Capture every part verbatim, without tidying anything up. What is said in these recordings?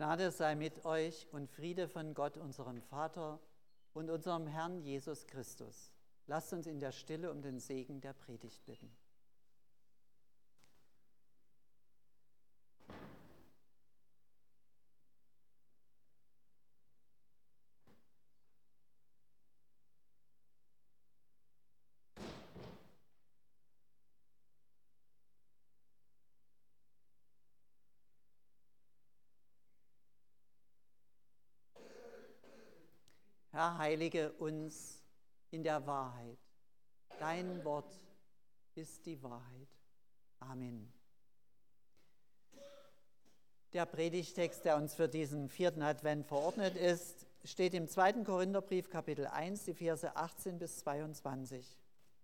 Gnade sei mit euch und Friede von Gott, unserem Vater und unserem Herrn Jesus Christus. Lasst uns in der Stille um den Segen der Predigt bitten. Herr, heilige uns in der Wahrheit. Dein Wort ist die Wahrheit. Amen. Der Predigtext, der uns für diesen vierten Advent verordnet ist, steht im zweiten Korintherbrief, Kapitel eins, die Verse achtzehn bis zweiundzwanzig.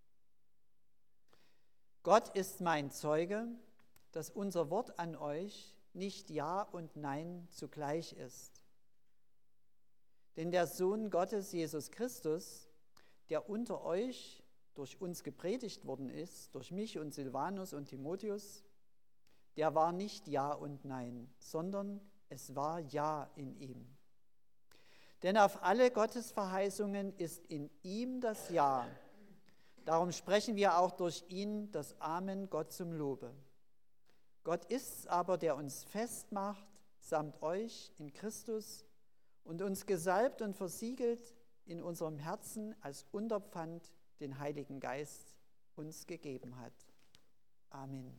Gott ist mein Zeuge, dass unser Wort an euch nicht Ja und Nein zugleich ist. Denn der Sohn Gottes, Jesus Christus, der unter euch durch uns gepredigt worden ist, durch mich und Silvanus und Timotheus, der war nicht Ja und Nein, sondern es war Ja in ihm. Denn auf alle Gottes Verheißungen ist in ihm das Ja. Darum sprechen wir auch durch ihn das Amen Gott zum Lobe. Gott ist's aber, der uns festmacht, samt euch in Christus, und uns gesalbt und versiegelt in unserem Herzen als Unterpfand den Heiligen Geist uns gegeben hat. Amen.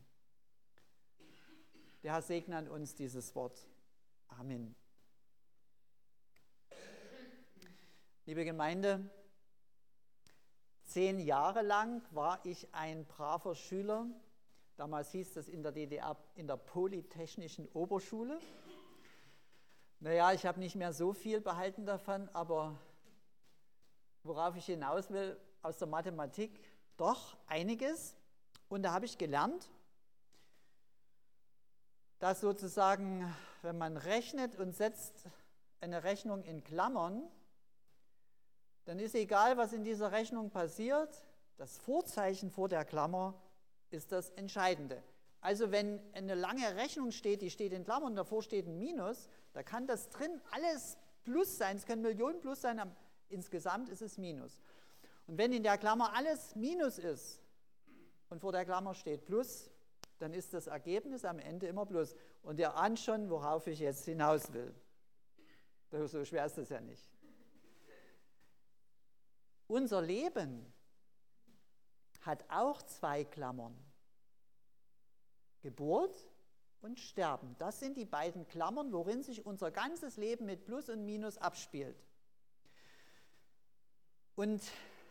Der Herr segne an uns dieses Wort. Amen. Liebe Gemeinde, zehn Jahre lang war ich ein braver Schüler. Damals hieß das in der D D R in der Polytechnischen Oberschule. Naja, ich habe nicht mehr so viel behalten davon, aber worauf ich hinaus will, aus der Mathematik doch einiges. Und da habe ich gelernt, dass sozusagen, wenn man rechnet und setzt eine Rechnung in Klammern, dann ist egal, was in dieser Rechnung passiert, das Vorzeichen vor der Klammer ist das Entscheidende. Also wenn eine lange Rechnung steht, die steht in Klammern, davor steht ein Minus, da kann das drin alles Plus sein, es können Millionen Plus sein, aber insgesamt ist es Minus. Und wenn in der Klammer alles Minus ist und vor der Klammer steht Plus, dann ist das Ergebnis am Ende immer Plus. Und ihr ahnt schon, worauf ich jetzt hinaus will. So schwer ist es ja nicht. Unser Leben hat auch zwei Klammern. Geburt und Sterben. Das sind die beiden Klammern, worin sich unser ganzes Leben mit Plus und Minus abspielt. Und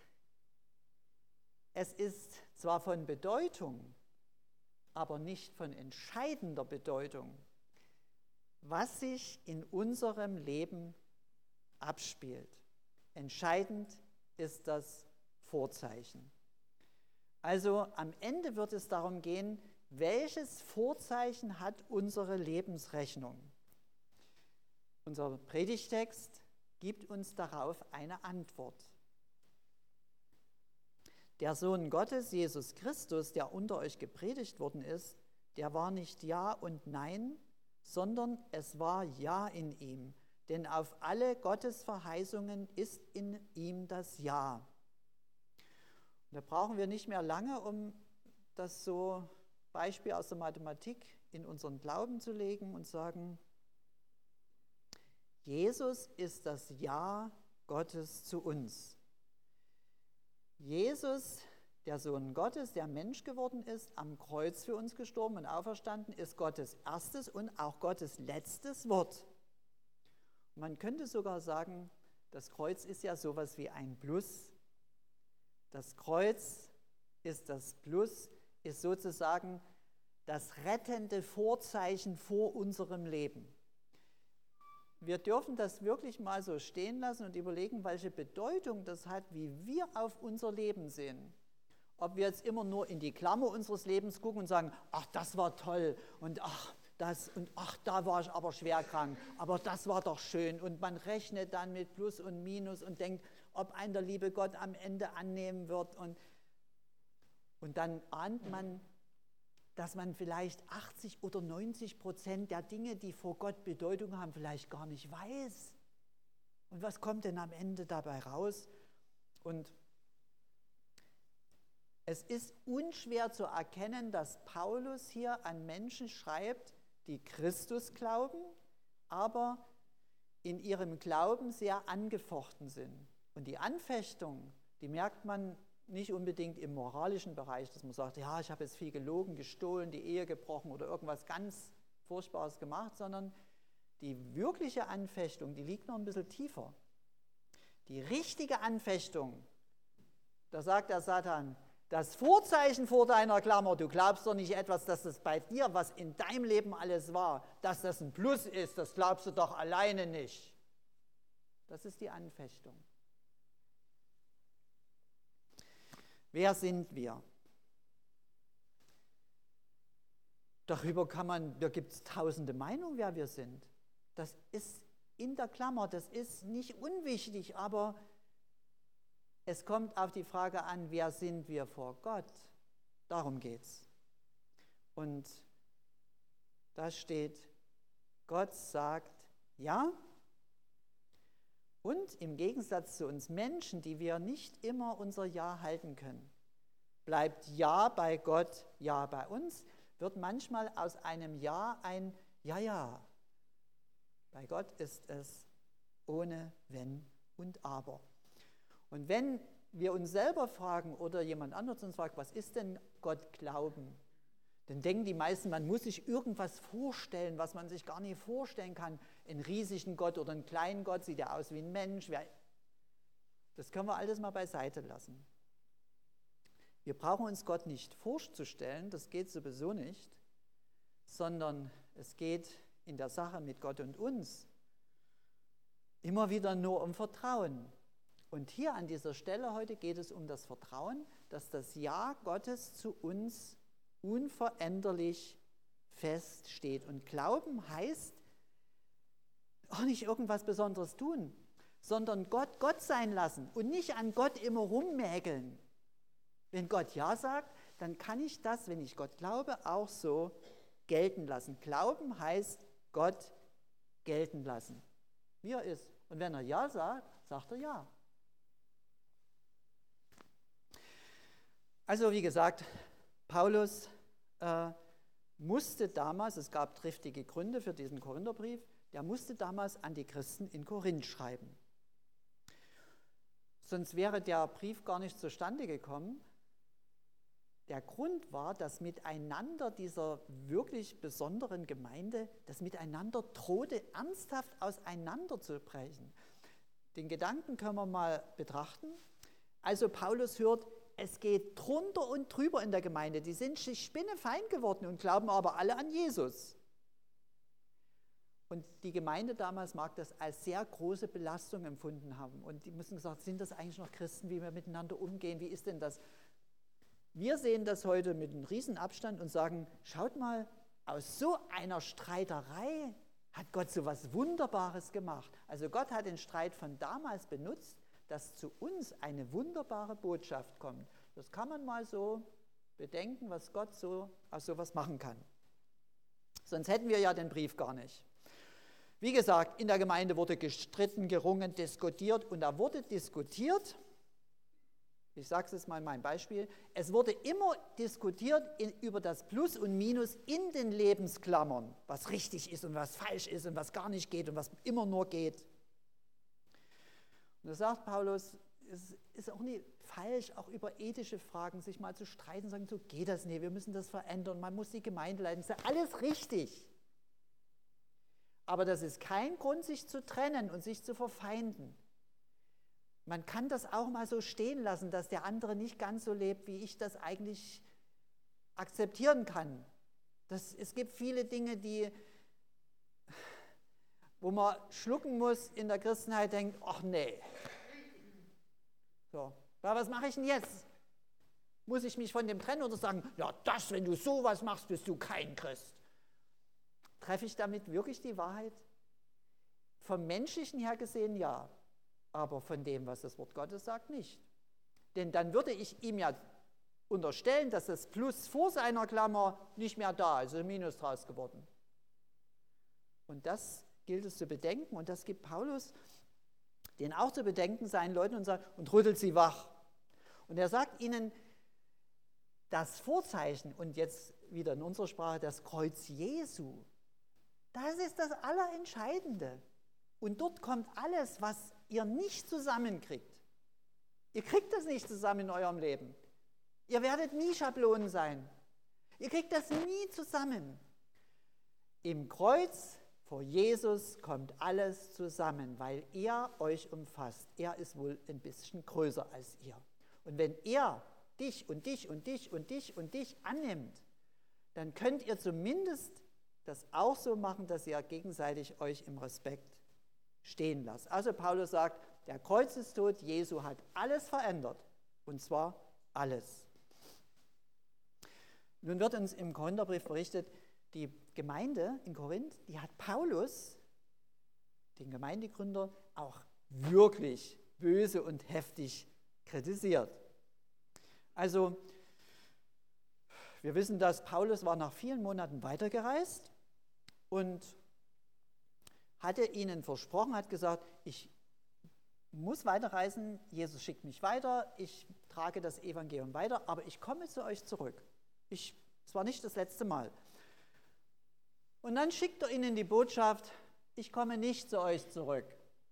es ist zwar von Bedeutung, aber nicht von entscheidender Bedeutung, was sich in unserem Leben abspielt. Entscheidend ist das Vorzeichen. Also am Ende wird es darum gehen, welches Vorzeichen hat unsere Lebensrechnung? Unser Predigtext gibt uns darauf eine Antwort. Der Sohn Gottes, Jesus Christus, der unter euch gepredigt worden ist, der war nicht Ja und Nein, sondern es war Ja in ihm. Denn auf alle Gottes Verheißungen ist in ihm das Ja. Und da brauchen wir nicht mehr lange, um das so Beispiel aus der Mathematik in unseren Glauben zu legen und sagen, Jesus ist das Ja Gottes zu uns. Jesus, der Sohn Gottes, der Mensch geworden ist, am Kreuz für uns gestorben und auferstanden, ist Gottes erstes und auch Gottes letztes Wort. Und man könnte sogar sagen, das Kreuz ist ja sowas wie ein Plus. Das Kreuz ist das Plus, ist sozusagen das rettende Vorzeichen vor unserem Leben. Wir dürfen das wirklich mal so stehen lassen und überlegen, welche Bedeutung das hat, wie wir auf unser Leben sehen. Ob wir jetzt immer nur in die Klammer unseres Lebens gucken und sagen, ach, das war toll und ach, das und ach, da war ich aber schwer krank, aber das war doch schön. Und man rechnet dann mit Plus und Minus und denkt, ob einen der liebe Gott am Ende annehmen wird. Und, und dann ahnt man, dass man vielleicht achtzig oder neunzig Prozent der Dinge, die vor Gott Bedeutung haben, vielleicht gar nicht weiß. Und was kommt denn am Ende dabei raus? Und es ist unschwer zu erkennen, dass Paulus hier an Menschen schreibt, die Christus glauben, aber in ihrem Glauben sehr angefochten sind. Und die Anfechtung, die merkt man nicht unbedingt im moralischen Bereich, dass man sagt, ja, ich habe jetzt viel gelogen, gestohlen, die Ehe gebrochen oder irgendwas ganz Furchtbares gemacht, sondern die wirkliche Anfechtung, die liegt noch ein bisschen tiefer. Die richtige Anfechtung, da sagt der Satan, das Vorzeichen vor deiner Klammer, du glaubst doch nicht etwas, dass das bei dir, was in deinem Leben alles war, dass das ein Plus ist, das glaubst du doch alleine nicht. Das ist die Anfechtung. Wer sind wir? Darüber kann man, da gibt es tausende Meinungen, wer wir sind. Das ist in der Klammer, das ist nicht unwichtig, aber es kommt auf die Frage an, wer sind wir vor Gott? Darum geht es. Und da steht, Gott sagt ja. Und im Gegensatz zu uns Menschen, die wir nicht immer unser Ja halten können, bleibt Ja bei Gott, Ja bei uns, wird manchmal aus einem Ja ein Ja, ja. Bei Gott ist es ohne Wenn und Aber. Und wenn wir uns selber fragen oder jemand anderes uns fragt, was ist denn Gott glauben? Dann denken die meisten, man muss sich irgendwas vorstellen, was man sich gar nicht vorstellen kann. Einen riesigen Gott oder einen kleinen Gott, sieht er aus wie ein Mensch. Das können wir alles mal beiseite lassen. Wir brauchen uns Gott nicht vorzustellen, das geht sowieso nicht, sondern es geht in der Sache mit Gott und uns immer wieder nur um Vertrauen. Und hier an dieser Stelle heute geht es um das Vertrauen, dass das Ja Gottes zu uns unveränderlich feststeht. Und Glauben heißt auch nicht irgendwas Besonderes tun, sondern Gott Gott sein lassen und nicht an Gott immer rummäkeln. Wenn Gott Ja sagt, dann kann ich das, wenn ich Gott glaube, auch so gelten lassen. Glauben heißt Gott gelten lassen, wie er ist. Und wenn er Ja sagt, sagt er Ja. Also wie gesagt, Paulus äh, musste damals, es gab triftige Gründe für diesen Korintherbrief, der musste damals an die Christen in Korinth schreiben. Sonst wäre der Brief gar nicht zustande gekommen. Der Grund war, dass Miteinander dieser wirklich besonderen Gemeinde, das Miteinander drohte ernsthaft auseinanderzubrechen. Den Gedanken können wir mal betrachten. Also Paulus hört, es geht drunter und drüber in der Gemeinde. Die sind sich spinnefein geworden und glauben aber alle an Jesus. Und die Gemeinde damals mag das als sehr große Belastung empfunden haben. Und die müssen gesagt, sind das eigentlich noch Christen, wie wir miteinander umgehen? Wie ist denn das? Wir sehen das heute mit einem riesen Abstand und sagen, schaut mal, aus so einer Streiterei hat Gott so was Wunderbares gemacht. Also Gott hat den Streit von damals benutzt, dass zu uns eine wunderbare Botschaft kommt. Das kann man mal so bedenken, was Gott so aus sowas machen kann. Sonst hätten wir ja den Brief gar nicht. Wie gesagt, in der Gemeinde wurde gestritten, gerungen, diskutiert und da wurde diskutiert, ich sage es jetzt mal in meinem Beispiel, es wurde immer diskutiert in, über das Plus und Minus in den Lebensklammern, was richtig ist und was falsch ist und was gar nicht geht und was immer nur geht. Und da sagt Paulus, es ist auch nicht falsch, auch über ethische Fragen sich mal zu streiten, sagen, so geht das nicht, wir müssen das verändern, man muss die Gemeinde leiten, das ist alles richtig. Aber das ist kein Grund, sich zu trennen und sich zu verfeinden. Man kann das auch mal so stehen lassen, dass der andere nicht ganz so lebt, wie ich das eigentlich akzeptieren kann. Das, es gibt viele Dinge, die, wo man schlucken muss in der Christenheit, denkt, ach nee. So, ja, was mache ich denn jetzt? Muss ich mich von dem trennen oder sagen, ja, das, wenn du sowas machst, bist du kein Christ. Treffe ich damit wirklich die Wahrheit? Vom Menschlichen her gesehen ja, aber von dem, was das Wort Gottes sagt, nicht. Denn dann würde ich ihm ja unterstellen, dass das Plus vor seiner Klammer nicht mehr da ist, also Minus draus geworden. Und das gilt es zu bedenken und das gibt Paulus denen auch zu bedenken, seinen Leuten, und, sagt, und rüttelt sie wach. Und er sagt ihnen, das Vorzeichen, und jetzt wieder in unserer Sprache das Kreuz Jesu, das ist das Allerentscheidende. Und dort kommt alles, was ihr nicht zusammenkriegt. Ihr kriegt das nicht zusammen in eurem Leben. Ihr werdet nie Schablonen sein. Ihr kriegt das nie zusammen. Im Kreuz vor Jesus kommt alles zusammen, weil er euch umfasst. Er ist wohl ein bisschen größer als ihr. Und wenn er dich und dich und dich und dich und dich annimmt, dann könnt ihr zumindest das auch so machen, dass ihr gegenseitig euch im Respekt stehen lasst. Also Paulus sagt, der Kreuzestod Jesu hat alles verändert, und zwar alles. Nun wird uns im Korintherbrief berichtet, die Gemeinde in Korinth, die hat Paulus, den Gemeindegründer, auch wirklich böse und heftig kritisiert. Also, wir wissen, dass Paulus war nach vielen Monaten weitergereist und hatte ihnen versprochen, hat gesagt, ich muss weiterreisen, Jesus schickt mich weiter, ich trage das Evangelium weiter, aber ich komme zu euch zurück. Ich, es war nicht das letzte Mal. Und dann schickt er ihnen die Botschaft, ich komme nicht zu euch zurück.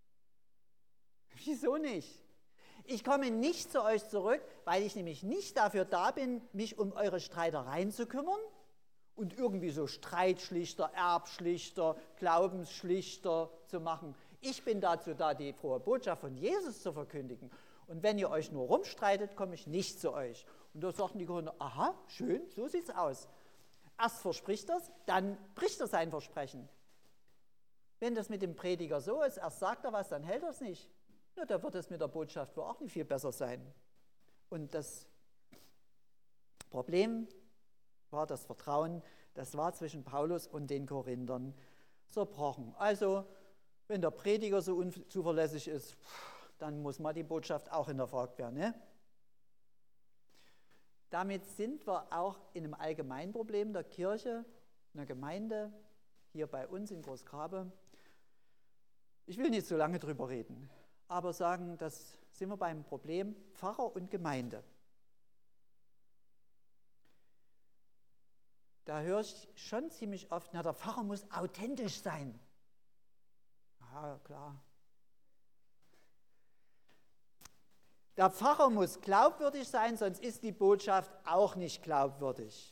Wieso nicht? Ich komme nicht zu euch zurück, weil ich nämlich nicht dafür da bin, mich um eure Streitereien zu kümmern und irgendwie so Streitschlichter, Erbschlichter, Glaubensschlichter zu machen. Ich bin dazu da, die frohe Botschaft von Jesus zu verkündigen. Und wenn ihr euch nur rumstreitet, komme ich nicht zu euch. Und da sagten die Korinther, aha, schön, so sieht's aus. Erst verspricht er es, dann bricht er sein Versprechen. Wenn das mit dem Prediger so ist, erst sagt er was, dann hält er es nicht. Na, da wird es mit der Botschaft wohl auch nicht viel besser sein. Und das Problem war das Vertrauen, das war zwischen Paulus und den Korinthern zerbrochen. Also, wenn der Prediger so unzuverlässig ist, dann muss mal die Botschaft auch hinterfragt werden. Ne? Damit sind wir auch in einem Allgemeinproblem der Kirche, einer Gemeinde, hier bei uns in Großgrabe. Ich will nicht so lange drüber reden, aber sagen, das sind wir beim Problem Pfarrer und Gemeinde. Da höre ich schon ziemlich oft, na, der Pfarrer muss authentisch sein. Ja, klar. Der Pfarrer muss glaubwürdig sein, sonst ist die Botschaft auch nicht glaubwürdig.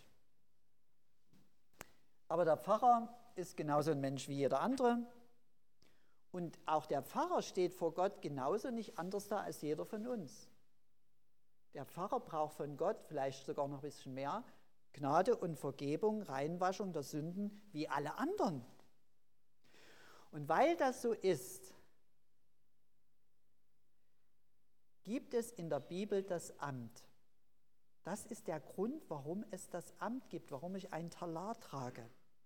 Aber der Pfarrer ist genauso ein Mensch wie jeder andere. Und auch der Pfarrer steht vor Gott genauso nicht anders da als jeder von uns. Der Pfarrer braucht von Gott vielleicht sogar noch ein bisschen mehr Gnade und Vergebung, Reinwaschung der Sünden wie alle anderen. Und weil das so ist, gibt es in der Bibel das Amt. Das ist der Grund, warum es das Amt gibt, warum ich einen Talar trage.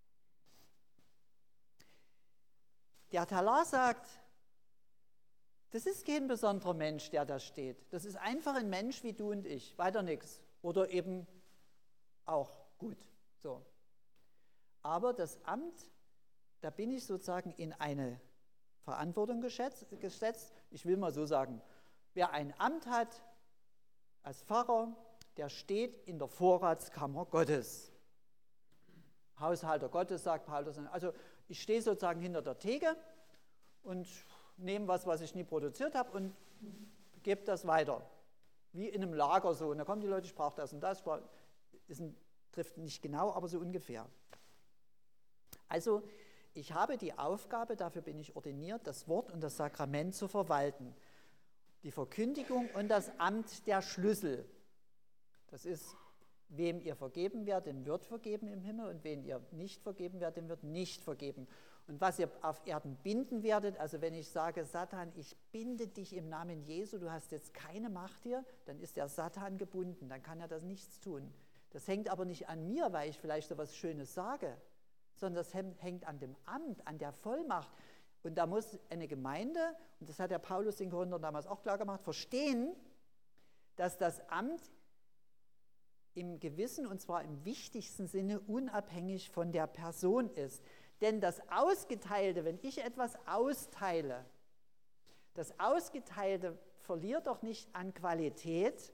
Der Talar sagt, das ist kein besonderer Mensch, der da steht. Das ist einfach ein Mensch wie du und ich, weiter nichts. Oder eben auch gut. So. Aber das Amt, da bin ich sozusagen in eine Verantwortung gesetzt. Ich will mal so sagen, wer ein Amt hat als Pfarrer, der steht in der Vorratskammer Gottes. Haushalter Gottes, sagt Paulus. Also ich stehe sozusagen hinter der Theke und nehme was, was ich nie produziert habe und gebe das weiter. Wie in einem Lager so. Und da kommen die Leute, ich brauche das und das. Ist ein, trifft nicht genau, aber so ungefähr. Also ich habe die Aufgabe, dafür bin ich ordiniert, das Wort und das Sakrament zu verwalten. Die Verkündigung und das Amt der Schlüssel. Das ist, wem ihr vergeben werdet, dem wird vergeben im Himmel, und wem ihr nicht vergeben werdet, dem wird nicht vergeben. Und was ihr auf Erden binden werdet, also wenn ich sage, Satan, ich binde dich im Namen Jesu, du hast jetzt keine Macht hier, dann ist der Satan gebunden, dann kann er das nichts tun. Das hängt aber nicht an mir, weil ich vielleicht so etwas Schönes sage, sondern das hängt an dem Amt, an der Vollmacht. Und da muss eine Gemeinde, und das hat der Paulus den Korinthern damals auch klar gemacht, verstehen, dass das Amt im gewissen, und zwar im wichtigsten Sinne, unabhängig von der Person ist. Denn das Ausgeteilte, wenn ich etwas austeile, das Ausgeteilte verliert doch nicht an Qualität,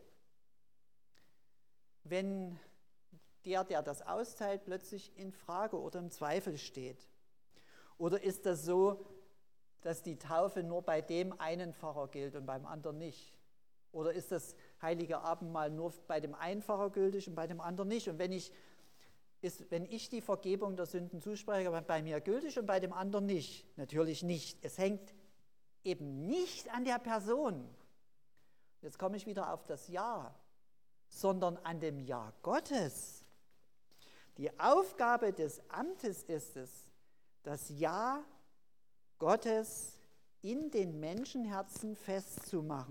wenn der, der das austeilt, plötzlich in Frage oder im Zweifel steht. Oder ist das so, dass die Taufe nur bei dem einen Pfarrer gilt und beim anderen nicht? Oder ist das Heilige Abendmahl nur bei dem einen Pfarrer gültig und bei dem anderen nicht? Und wenn ich, ist, wenn ich die Vergebung der Sünden zuspreche, bei mir gültig und bei dem anderen nicht? Natürlich nicht. Es hängt eben nicht an der Person. Jetzt komme ich wieder auf das Ja, sondern an dem Ja Gottes. Die Aufgabe des Amtes ist es, das Ja Gottes in den Menschenherzen festzumachen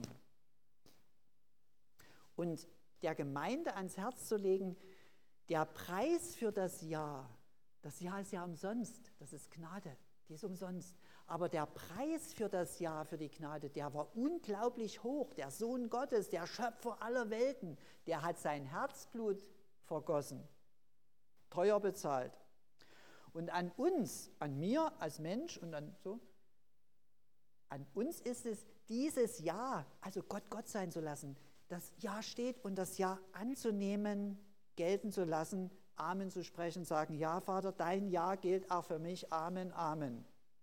und der Gemeinde ans Herz zu legen, der Preis für das Ja, das Ja ist ja umsonst, das ist Gnade, die ist umsonst, aber der Preis für das Ja, für die Gnade, der war unglaublich hoch. Der Sohn Gottes, der Schöpfer aller Welten, der hat sein Herzblut vergossen, teuer bezahlt. Und an uns, an mir als Mensch und an so, an uns ist es, dieses Ja, also Gott Gott sein zu lassen, das Ja steht und das Ja anzunehmen, gelten zu lassen, Amen zu sprechen, sagen, ja Vater, dein Ja gilt auch für mich, Amen, Amen.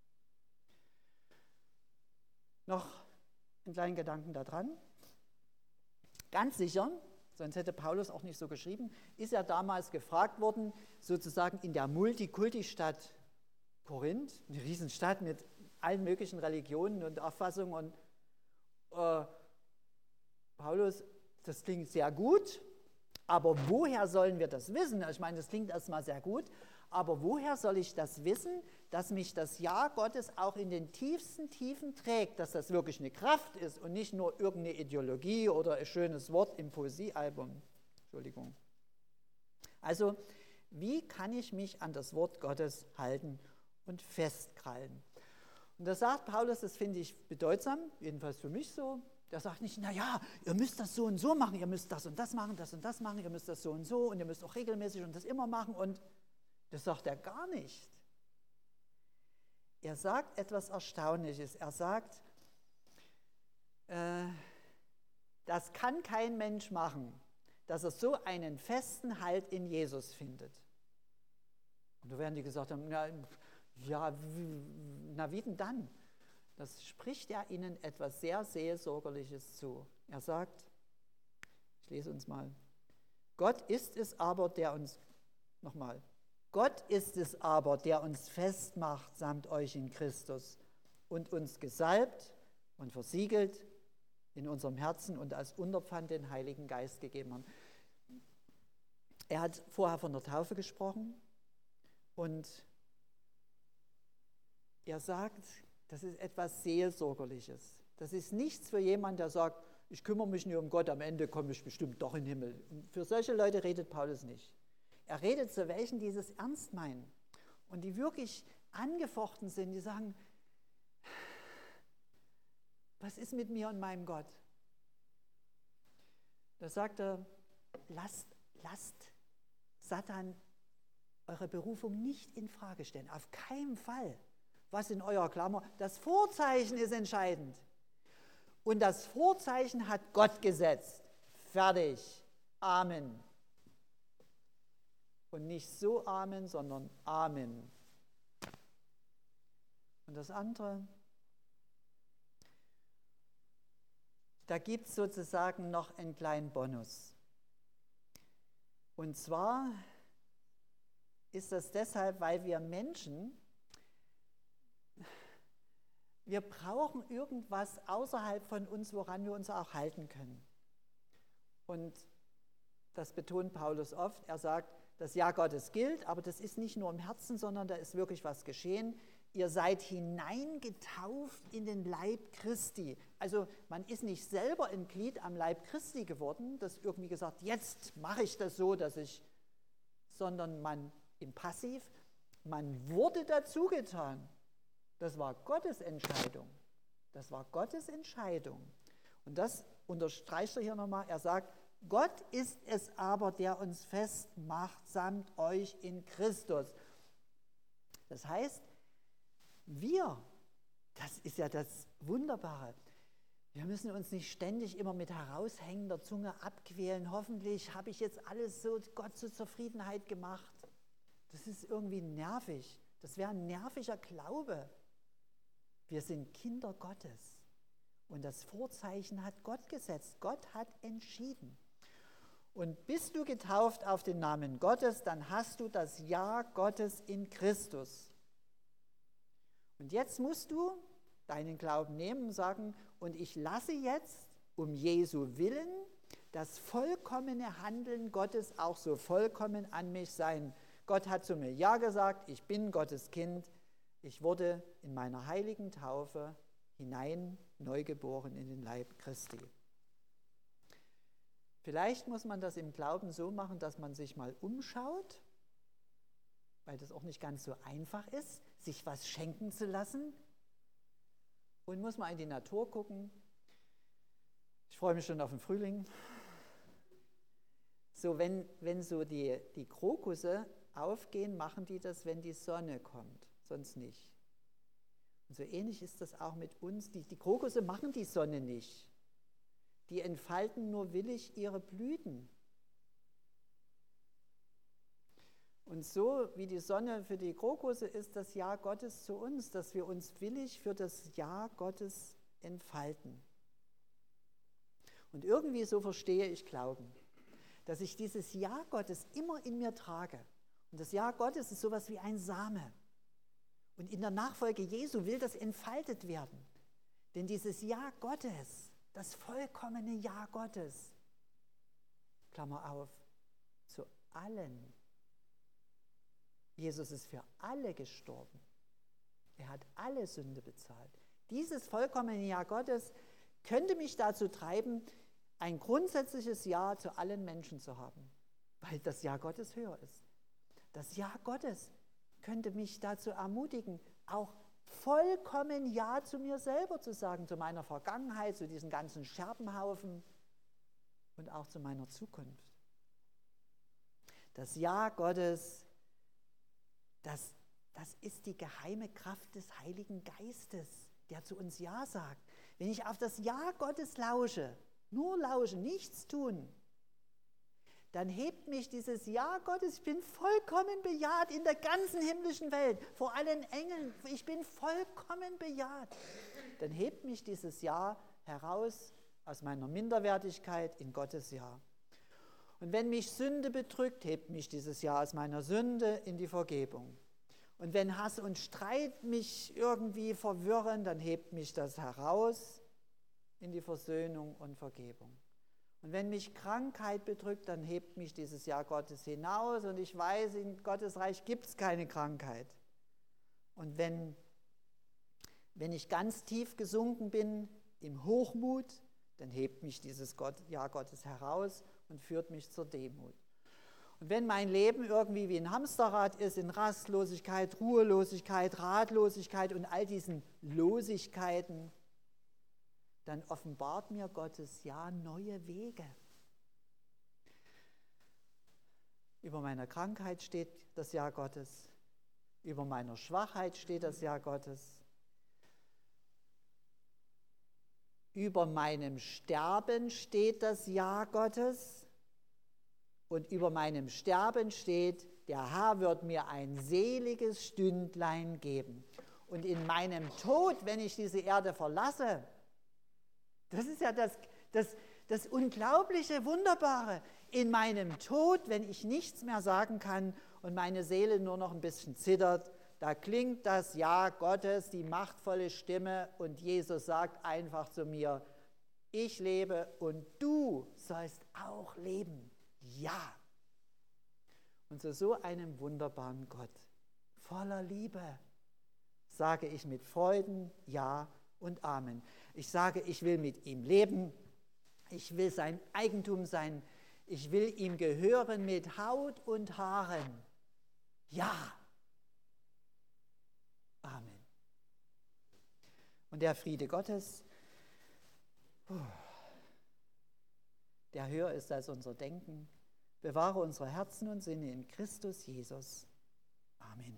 Noch einen kleinen Gedanken daran. Ganz sicher, sonst hätte Paulus auch nicht so geschrieben, ist er damals gefragt worden, sozusagen in der Multikulti-Stadt Korinth, eine Riesenstadt mit allen möglichen Religionen und Auffassungen. Und äh, Paulus, das klingt sehr gut, aber woher sollen wir das wissen? Ich meine, das klingt erstmal sehr gut, aber woher soll ich das wissen, dass mich das Ja Gottes auch in den tiefsten Tiefen trägt, dass das wirklich eine Kraft ist und nicht nur irgendeine Ideologie oder ein schönes Wort im Poesiealbum. Entschuldigung. Also, wie kann ich mich an das Wort Gottes halten und festkrallen? Und da sagt Paulus, das finde ich bedeutsam, jedenfalls für mich so. Der sagt nicht, naja, ihr müsst das so und so machen, ihr müsst das und das machen, das und das machen, ihr müsst das so und so und ihr müsst auch regelmäßig und das immer machen. Und das sagt er gar nicht. Er sagt etwas Erstaunliches. Er sagt, äh, das kann kein Mensch machen, dass er so einen festen Halt in Jesus findet. Und da werden die gesagt haben, na, ja, na wie denn dann? Das spricht er ihnen etwas sehr Seelsorgerliches zu. Er sagt, ich lese uns mal, Gott ist es aber, der uns, nochmal, Gott ist es aber, der uns festmacht samt euch in Christus und uns gesalbt und versiegelt in unserem Herzen und als Unterpfand den Heiligen Geist gegeben hat. Er hat vorher von der Taufe gesprochen und er sagt, das ist etwas Seelsorgerliches. Das ist nichts für jemanden, der sagt, ich kümmere mich nicht um Gott, am Ende komme ich bestimmt doch in den Himmel. Und für solche Leute redet Paulus nicht. Er redet zu welchen, die es ernst meinen und die wirklich angefochten sind, die sagen, was ist mit mir und meinem Gott? Da sagt er, lasst, lasst Satan eure Berufung nicht in Frage stellen, auf keinen Fall. Was in eurer Klammer? Das Vorzeichen ist entscheidend. Und das Vorzeichen hat Gott gesetzt. Fertig. Amen. Und nicht so Amen, sondern Amen. Und das andere, da gibt es sozusagen noch einen kleinen Bonus. Und zwar ist das deshalb, weil wir Menschen, wir brauchen irgendwas außerhalb von uns, woran wir uns auch halten können. Und das betont Paulus oft. Er sagt, das Ja Gottes gilt, aber das ist nicht nur im Herzen, sondern da ist wirklich was geschehen. Ihr seid hineingetauft in den Leib Christi. Also man ist nicht selber ein Glied am Leib Christi geworden, das irgendwie gesagt, jetzt mache ich das so, dass ich, sondern man im Passiv, man wurde dazugetan. Das war Gottes Entscheidung. Das war Gottes Entscheidung. Und das unterstreicht er hier nochmal. Er sagt, Gott ist es aber, der uns festmacht, samt euch in Christus. Das heißt, wir, das ist ja das Wunderbare, wir müssen uns nicht ständig immer mit heraushängender Zunge abquälen. Hoffentlich habe ich jetzt alles so Gott zur Zufriedenheit gemacht. Das ist irgendwie nervig. Das wäre ein nerviger Glaube. Wir sind Kinder Gottes. Und das Vorzeichen hat Gott gesetzt. Gott hat entschieden. Und bist du getauft auf den Namen Gottes, dann hast du das Ja Gottes in Christus. Und jetzt musst du deinen Glauben nehmen und sagen, und ich lasse jetzt um Jesu Willen das vollkommene Handeln Gottes auch so vollkommen an mich sein. Gott hat zu mir Ja gesagt, ich bin Gottes Kind, ich wurde in meiner heiligen Taufe hinein neugeboren in den Leib Christi. Vielleicht muss man das im Glauben so machen, dass man sich mal umschaut, weil das auch nicht ganz so einfach ist, sich was schenken zu lassen. Und muss mal in die Natur gucken. Ich freue mich schon auf den Frühling. So, wenn, wenn so die, die Krokusse aufgehen, machen die das, wenn die Sonne kommt, sonst nicht. Und so ähnlich ist das auch mit uns. Die, die Krokusse machen die Sonne nicht. Die entfalten nur willig ihre Blüten. Und so wie die Sonne für die Krokusse ist das Ja Gottes zu uns, dass wir uns willig für das Ja Gottes entfalten. Und irgendwie so verstehe ich Glauben, dass ich dieses Ja Gottes immer in mir trage. Und das Ja Gottes ist sowas wie ein Same. Und in der Nachfolge Jesu will das entfaltet werden. Denn dieses Ja Gottes, das vollkommene Ja Gottes, Klammer auf, zu allen. Jesus ist für alle gestorben. Er hat alle Sünde bezahlt. Dieses vollkommene Ja Gottes könnte mich dazu treiben, ein grundsätzliches Ja zu allen Menschen zu haben, weil das Ja Gottes höher ist. Das Ja Gottes könnte mich dazu ermutigen, auch vollkommen Ja zu mir selber zu sagen, zu meiner Vergangenheit, zu diesen ganzen Scherbenhaufen und auch zu meiner Zukunft. Das Ja Gottes, das, das ist die geheime Kraft des Heiligen Geistes, der zu uns Ja sagt. Wenn ich auf das Ja Gottes lausche, nur lausche, nichts tun, dann hebt mich dieses Ja Gottes, ich bin vollkommen bejaht in der ganzen himmlischen Welt, vor allen Engeln, ich bin vollkommen bejaht. Dann hebt mich dieses Ja heraus aus meiner Minderwertigkeit in Gottes Ja. Und wenn mich Sünde bedrückt, hebt mich dieses Ja aus meiner Sünde in die Vergebung. Und wenn Hass und Streit mich irgendwie verwirren, dann hebt mich das heraus in die Versöhnung und Vergebung. Und wenn mich Krankheit bedrückt, dann hebt mich dieses Ja Gottes hinaus und ich weiß, in Gottes Reich gibt es keine Krankheit. Und wenn, wenn ich ganz tief gesunken bin im Hochmut, dann hebt mich dieses Gott, Ja Gottes heraus und führt mich zur Demut. Und wenn mein Leben irgendwie wie ein Hamsterrad ist, in Rastlosigkeit, Ruhelosigkeit, Ratlosigkeit und all diesen Losigkeiten, dann offenbart mir Gottes Ja neue Wege. Über meiner Krankheit steht das Ja Gottes, über meiner Schwachheit steht das Ja Gottes, über meinem Sterben steht das Ja Gottes und über meinem Sterben steht, der Herr wird mir ein seliges Stündlein geben. Und in meinem Tod, wenn ich diese Erde verlasse, das ist ja das, das, das Unglaubliche, Wunderbare. In meinem Tod, wenn ich nichts mehr sagen kann und meine Seele nur noch ein bisschen zittert, da klingt das Ja Gottes, die machtvolle Stimme und Jesus sagt einfach zu mir, ich lebe und du sollst auch leben. Ja. Und zu so einem wunderbaren Gott, voller Liebe, sage ich mit Freuden Ja und Amen. Ich sage, ich will mit ihm leben, ich will sein Eigentum sein, ich will ihm gehören mit Haut und Haaren. Ja. Amen. Und der Friede Gottes, der höher ist als unser Denken, bewahre unsere Herzen und Sinne in Christus Jesus. Amen.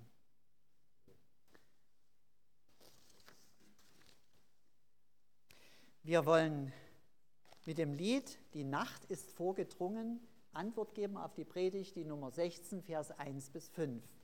Wir wollen mit dem Lied "Die Nacht ist vorgedrungen" Antwort geben auf die Predigt, die Nummer sechzehn, Vers eins bis fünf.